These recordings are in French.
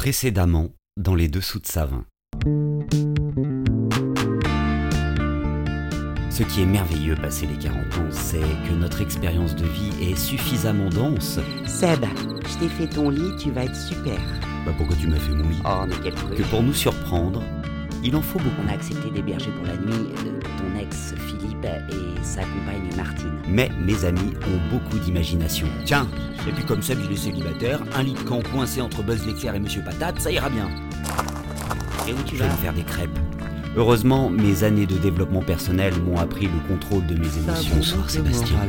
Précédemment, dans les Dessous de Savin. Ce qui est merveilleux passé les 40 ans, c'est que notre expérience de vie est suffisamment dense. Seb, je t'ai fait ton lit, tu vas être super. Bah pourquoi tu m'as fait mon lit? Oh, mais quel truc. Que pour nous surprendre, il en faut beaucoup. On a accepté d'héberger pour la nuit ton ex Philippe et sa compagne Martine. Mais mes amis ont beaucoup d'imagination. Tiens, et puis comme ça, il est célibataire, un lit de camp coincé entre Buzz l'éclair et Monsieur Patate, ça ira bien. Et où tu Je vais vas me faire des crêpes. Heureusement, mes années de développement personnel m'ont appris le contrôle de mes émotions. Bonsoir Sébastien.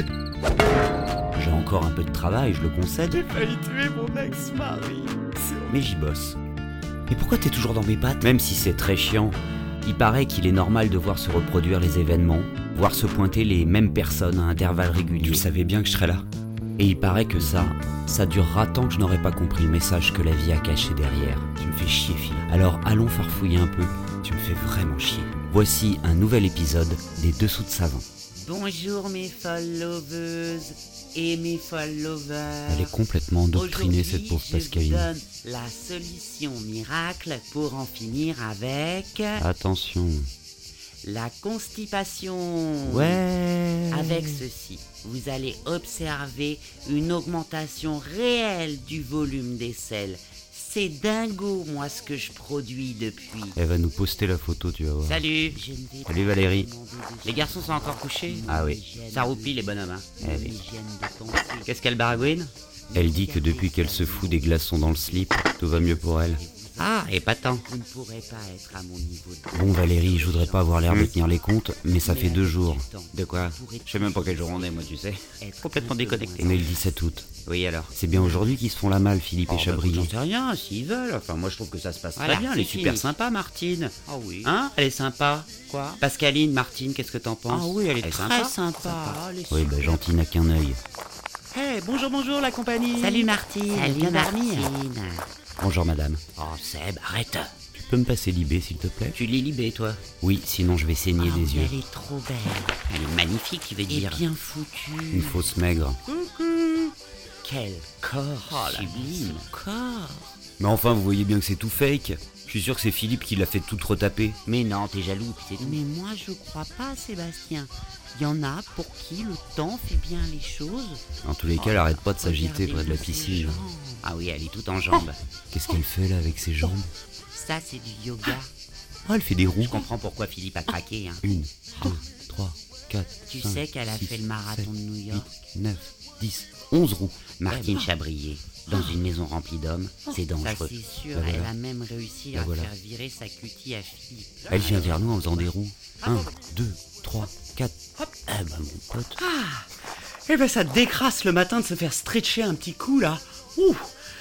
J'ai encore un peu de travail, je le concède. J'ai failli tuer mon ex-mari. Mais j'y bosse. Mais pourquoi t'es toujours dans mes pattes? Même si c'est très chiant, il paraît qu'il est normal de voir se reproduire les événements, voir se pointer les mêmes personnes à intervalles réguliers. Tu savais bien que je serais là. Et il paraît que ça durera tant que je n'aurai pas compris le message que la vie a caché derrière. Tu me fais chier, Phil. Alors allons farfouiller un peu. Tu me fais vraiment chier. Voici un nouvel épisode des Dessous de Savin. Bonjour mes folles loveuses et mes folles lovers. Elle est complètement endoctrinée, Aujourd'hui, cette pauvre je vous Pascaline. donne la solution miracle pour en finir avec Attention. la constipation. Ouais. Avec ceci, vous allez observer une augmentation réelle du volume des selles. C'est dingo, moi, ce que je produis depuis. Elle va nous poster la photo, tu vas voir. Salut. Salut Valérie. Les garçons sont encore couchés? Ah oui. Ça roupille les bonhommes, hein. Eh oui. Qu'est-ce qu'elle baragouine? Elle dit que depuis qu'elle se fout des glaçons dans le slip, tout va mieux pour elle. Ah, et pas tant. Vous ne pourrez pas être à mon niveau de... Bon Valérie, je voudrais pas avoir l'air de tenir les comptes, mais ça fait 2 jours. De quoi? Je sais même pas quel jour on est, moi, tu sais. Complètement déconnecté. On est le 17 août. Oui, alors? C'est bien aujourd'hui qu'ils se font la malle, Philippe et Chabrier. J'en sais rien, s'ils veulent. Enfin, moi, je trouve que ça se passe Voilà, très bien. Elle est c'est super fini. sympa, Martine. Ah oui. Hein? Elle est sympa. Quoi? Pascaline, Martine, qu'est-ce que t'en penses? Ah oui, elle est très sympa. sympa. Elle est Oui, bah gentil n'a qu'un œil. Hey, bonjour la compagnie. Salut Martine. Salut, Bien Martine. dormi? Bonjour madame. Oh Seb, arrête. Tu peux me passer l'IB s'il te plaît? Tu l'es libé, toi? Oui, sinon je vais saigner Ah, des mais yeux. elle est trop belle. Elle est magnifique, tu veux dire. Et bien foutue. Une fausse maigre. Quel corps sublime. Corps. Mais enfin, vous voyez bien que c'est tout fake. Je suis sûr que c'est Philippe qui l'a fait tout retaper. Mais non, t'es jaloux, puis c'est tout. Mais moi, je crois pas, Sébastien. Il y en a pour qui le temps fait bien les choses. En tous les cas, elle arrête pas de s'agiter près de la piscine. Ah oui, elle est toute en jambes. Qu'est-ce qu'elle fait là avec ses jambes? Ça, c'est du yoga. Oh, elle fait des roues. Je comprends pourquoi Philippe a craqué. Hein. 1, 2, 3, 4, Tu 5, sais qu'elle a 6, fait le marathon 7, de New York. 8, 9, 10, 11 roues. Martine Chabrier, dans une maison remplie d'hommes, c'est Ça, dangereux. c'est sûr, Bah voilà. elle a même réussi Bah à voilà. faire virer sa cutie à Philippe. Elle vient vers nous en faisant des roues. 1, 2, 3, 4. Eh ben mon pote. Eh ben, ça décrasse le matin de se faire stretcher un petit coup, là. Ouh.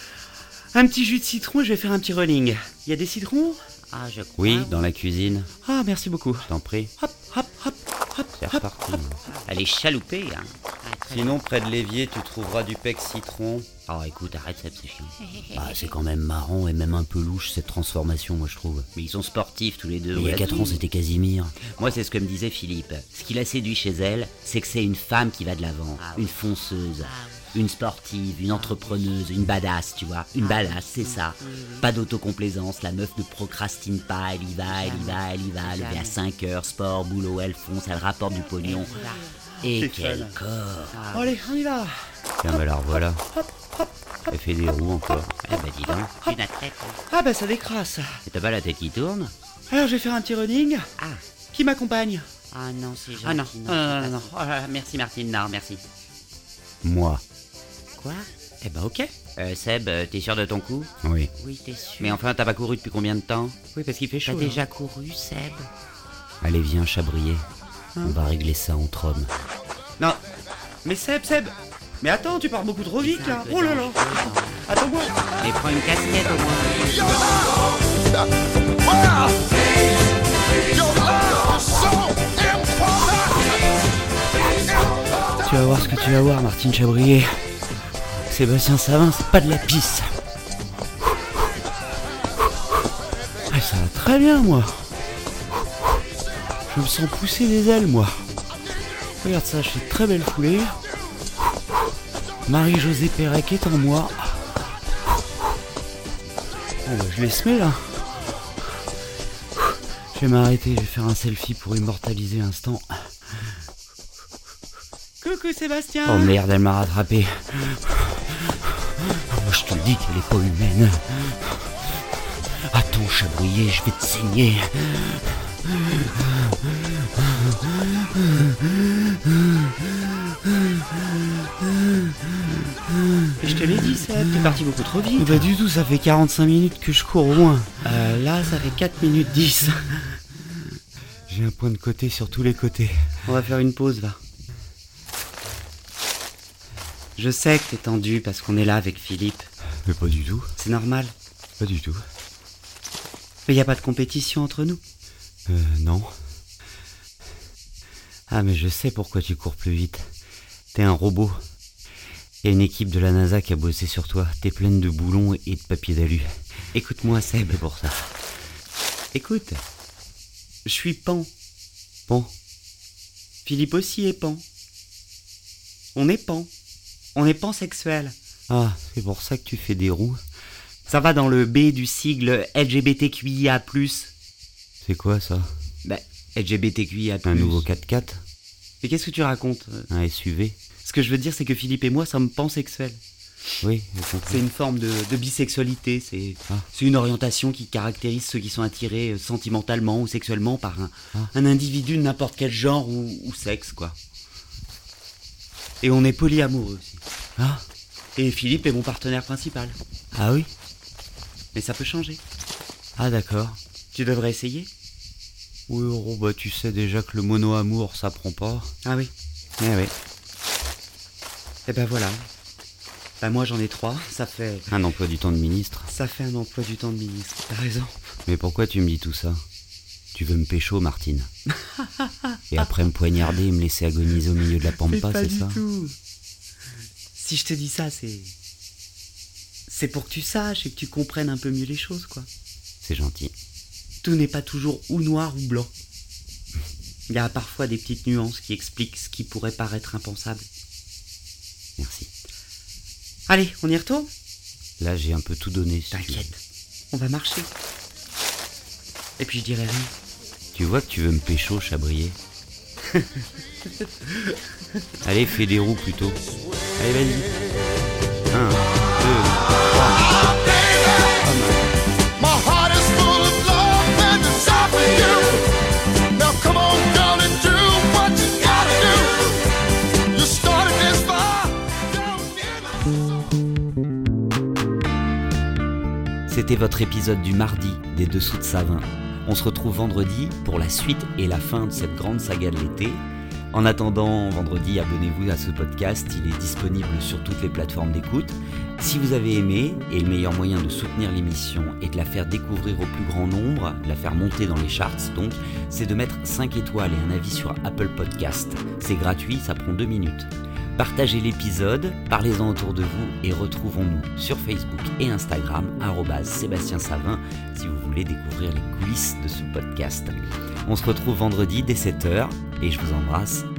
Un petit jus de citron, je vais faire un petit running. Il y a des citrons? Ah, je crois. Oui, dans la cuisine. Ah, merci beaucoup. Je t'en prie. Hop, hop, hop, hop, C'est hop. reparti. Elle est chaloupée, hein. Sinon, près de l'évier, tu trouveras du pec citron. Oh, écoute, arrête, c'est chiant. Bah, c'est quand même marrant et même un peu louche cette transformation, moi je trouve. Mais ils sont sportifs tous les deux. Mais il y a voilà 4 tout. ans, c'était Casimir. Moi, c'est ce que me disait Philippe. Ce qui l'a séduit chez elle, c'est que c'est une femme qui va de l'avant. Une fonceuse, une sportive, une entrepreneuse, une badass, tu vois. Une badass, c'est ça. Pas d'autocomplaisance, la meuf ne procrastine pas, elle y va, elle y va, elle y va. Levée à 5 heures, sport, boulot, elle fonce, elle rapporte du pognon. Et quel corps. Allez, on y va. Tiens, bah alors voilà. Elle fait des roues encore. Eh ben dis donc, une athlète. Ah, ben, ça décrasse. Et t'as pas la tête qui tourne? Alors, je vais faire un petit running. Ah. Qui m'accompagne? Ah non, c'est gentil. Ah non, non. Oh là là, merci Martine, non, merci. Moi. Quoi? Eh ben, ok. Seb, t'es sûr de ton coup? Oui. Oui, t'es sûr. Mais Mais enfin, t'as pas couru depuis combien de temps? Oui, parce qu'il fait T'as chaud. déjà couru, Seb? Allez, viens, Chabrier. On va régler ça entre hommes. Non. Mais Seb. Mais attends, tu pars beaucoup trop vite, là. Oh là là. Attends-moi. Mais prends une casquette au moins. Tu vas voir ce que tu vas voir, Martine Chabrier. Sébastien Savin, c'est pas de la pisse. Ah, ça va très bien, moi. Je me sens pousser des ailes, moi. Regarde ça, je fais de très belle foulée. Marie-Josée Pérec est en moi. Bon bah, je laisse là. Je vais m'arrêter, je vais faire un selfie pour immortaliser l'instant. Coucou Sébastien. Oh merde, elle m'a rattrapé. Moi je te le dis qu'elle est pas humaine. Attends, Chabrier, je vais te saigner. Et je te l'ai dit, Seb, t'es parti beaucoup trop vite. Pas du tout, ça fait 45 minutes que je cours au loin. Là, ça fait 4 minutes 10. J'ai un point de côté sur tous les côtés. On va faire une pause, va. Je sais que t'es tendu parce qu'on est là avec Philippe. Mais pas du tout. C'est normal. Pas du tout. Mais y a pas de compétition entre nous. Non. Ah, mais je sais pourquoi tu cours plus vite. T'es un robot. Y a une équipe de la NASA qui a bossé sur toi. T'es pleine de boulons et de papier d'alu. Écoute-moi, Seb. C'est pour ça. Écoute. Je suis pan. Bon. Philippe aussi est pan. On est pan. On est pansexuel. Ah, c'est pour ça que tu fais des roues. Ça va dans le B du sigle LGBTQIA+. C'est quoi ça? Bah, LGBTQIA+. Un nouveau 4x4? Mais qu'est-ce que tu racontes? Un SUV? Ce que je veux dire, c'est que Philippe et moi sommes pansexuels. Oui, j'ai compris. C'est une forme de bisexualité. C'est une orientation qui caractérise ceux qui sont attirés sentimentalement ou sexuellement par un individu de n'importe quel genre ou sexe, quoi. Et on est polyamoureux aussi. Ah. Et Philippe est mon partenaire principal. Ah oui? Mais ça peut changer. Ah d'accord. Tu devrais essayer. Oui, oh, bah tu sais déjà que le mono-amour, ça prend pas. Ah oui. Eh oui. Et ben voilà. Bah moi j'en ai 3, ça fait... Un emploi du temps de ministre. Ça fait un emploi du temps de ministre, t'as raison. Mais pourquoi tu me dis tout ça? Tu veux me pécho, Martine? Et après me poignarder et me laisser agoniser au milieu de la pampa, pas c'est du ça? tout. Si je te dis ça, c'est pour que tu saches et que tu comprennes un peu mieux les choses, quoi. C'est gentil. Tout n'est pas toujours ou noir ou blanc. Il y a parfois des petites nuances qui expliquent ce qui pourrait paraître impensable. Merci. Allez, on y retourne? Là, j'ai un peu tout donné. si tu veux. T'inquiète, on va marcher. Et puis je dirai rien. Tu vois que tu veux me pécho, Chabrier? Allez, fais des roues plutôt. Allez, vas-y. 1, 2, 3. My heart is full of love and desire for you. Now come on, darling, do what you gotta do. You started this fire. C'était votre épisode du mardi des Dessous de Savin. On se retrouve vendredi pour la suite et la fin de cette grande saga de l'été. En attendant, vendredi, abonnez-vous à ce podcast, il est disponible sur toutes les plateformes d'écoute. Si vous avez aimé, et le meilleur moyen de soutenir l'émission et de la faire découvrir au plus grand nombre, de la faire monter dans les charts donc, c'est de mettre 5 étoiles et un avis sur Apple Podcast. C'est gratuit, ça prend 2 minutes. Partagez l'épisode, parlez-en autour de vous et retrouvons-nous sur Facebook et Instagram, @Sébastien Savin, si vous voulez découvrir les coulisses de ce podcast. On se retrouve vendredi dès 7h et je vous embrasse